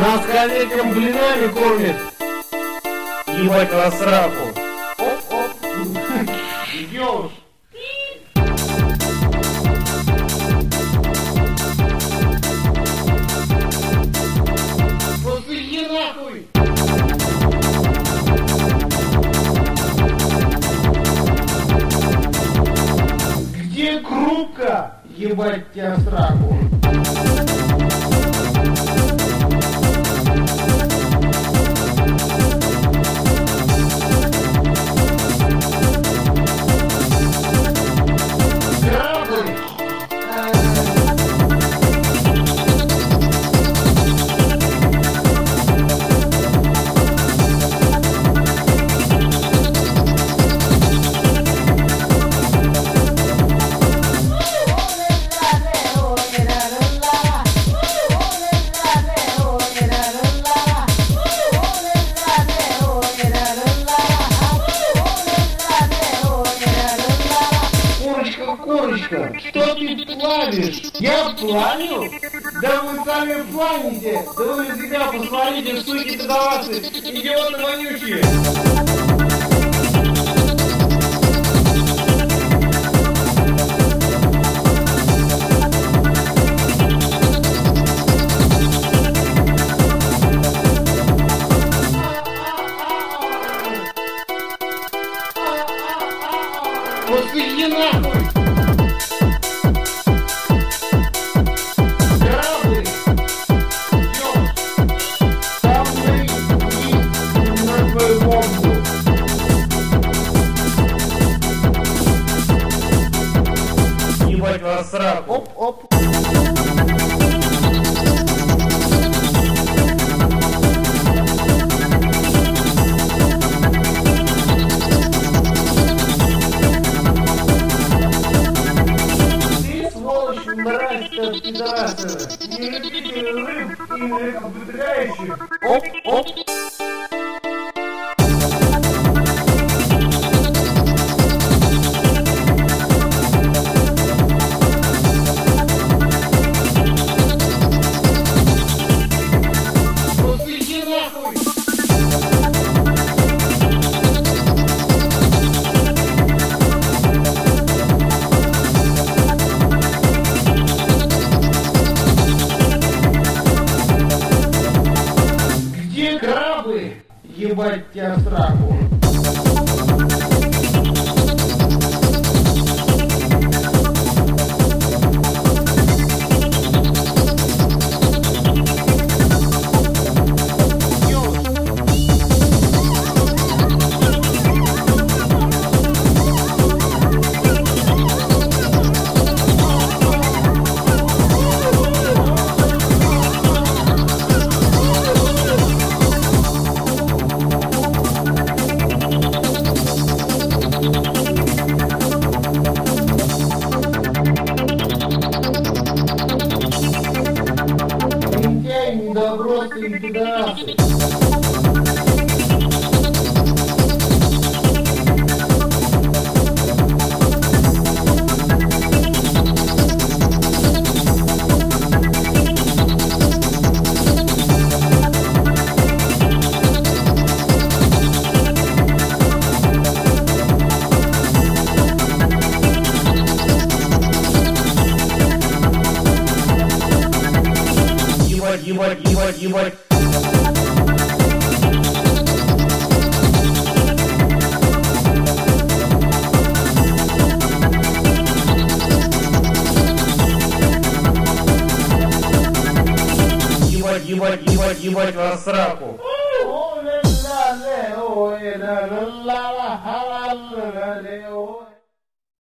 Нас коллегам блинами кормит. Ебать вас сраку. Оп-оп. Идёшь. Посыги нахуй. Где крупка? Ебать тебя в сраку. Корочка, что ты плавишь? Я плавю? Да вы сами плавите! Да вы на себя посмотрите, суки пидорасы, идиоты вонючие! Посыги нахуй! Ебать вас сраку. Оп-оп. Ты, сволочь, мразь-то пидорасовая. Не любители рыб и млекопитающих. Оп-оп. Крабы, ебать тебя в сраку. Недобросы и пидорасы. Ебать. Ебать вас сраку. Ой,